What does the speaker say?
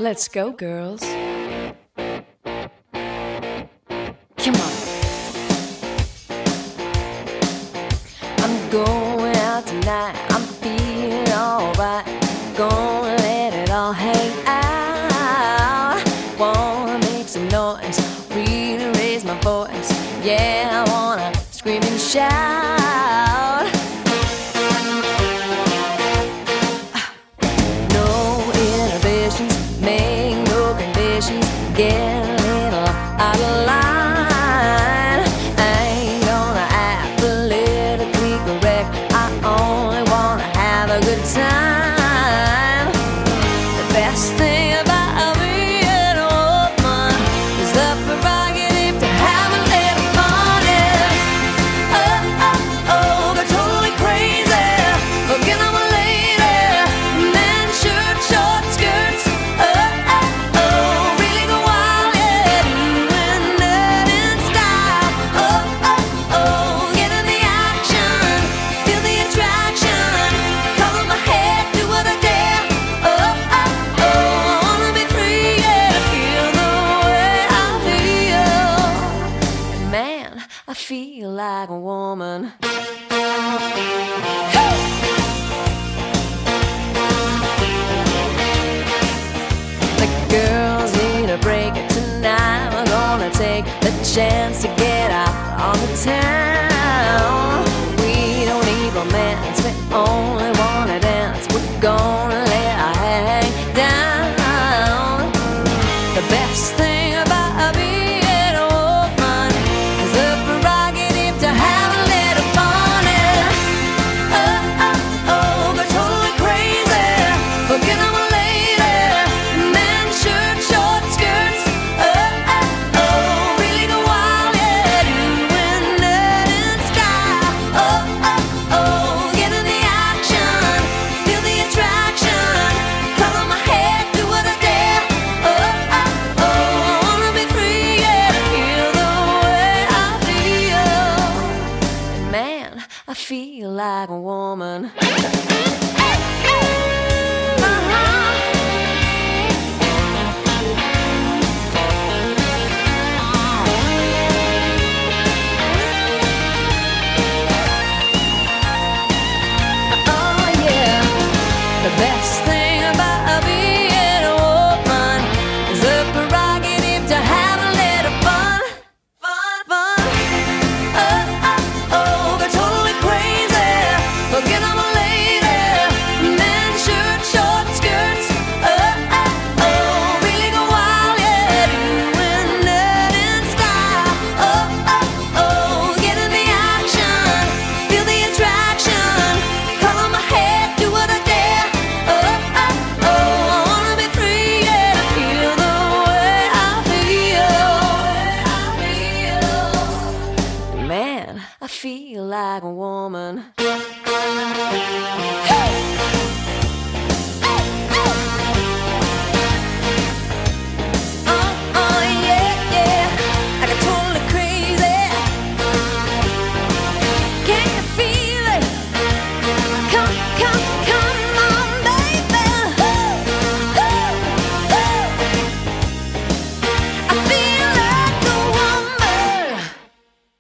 Let's go, girls. Come on. I'm going out tonight. I'm feeling alright. Gonna let it all hang out. Wanna make some noise, really raise my voice. Yeah, I wanna scream and shout. No inhibitions, make no conditions. Get a little out of line. I ain't gonna act politically correct. I only wanna have a good time. The best thing about being a woman is the prerogative to have a little fun. Oh, oh, oh, they're totally crazy. Looking on my lady, men shirt, short skirts. Oh, oh, oh, really go wild, yeah, doing that in style. Oh, oh, oh, get in the action, feel the attraction. Cover my head, do what I dare. Oh, oh, oh, I wanna be free, yeah, feel the way I feel. And man, I feel like a woman. The girls need a break tonight. We're gonna take the chance to get out on the town. We don't need romance, we only wanna dance. We're gonna let our hair hang down. The best thing about being a woman is the prerogative to have a little fun. Oh, oh, oh, they're totally crazy. Looking at my lady, men shirt, short skirts. Oh, oh, oh, really go wild, yeah, doing that in style. Oh, oh, oh, get in the action, feel the attraction. Color my head, do what I dare. Oh, oh, oh, I wanna be free, yeah, feel the way I feel. And man, I feel like a woman. Oh yeah, the best thing about being a woman is the prerogative to have a little fun, fun, fun. Oh, oh, oh, they're totally crazy. Looking at my lady, men shirt, short skirts. Oh, oh, oh, really go wild, yeah, doing that in style. Oh, oh, oh, get in the action, feel the attraction. Color my head, do what I dare. Oh, oh, oh, I wanna be free, yeah, feel the way I feel. Man, I feel like a woman.